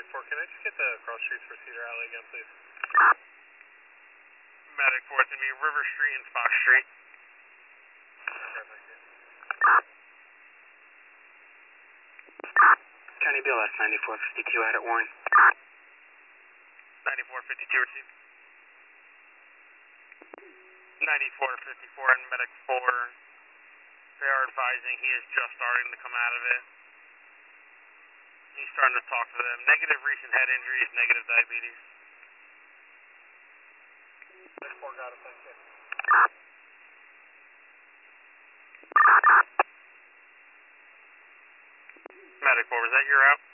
Medic 4, can I just get the cross streets for Cedar Alley again, please? Medic 4, it's going to be River Street and Fox Street. County BLS 9452 out at Warren. 9452 received. 9454 and Medic 4. They are advising he is just starting to come out of it. He's starting to talk to them. Negative recent head injuries, negative diabetes. Medic 4 got it, thank you. Medic 4, was that your route?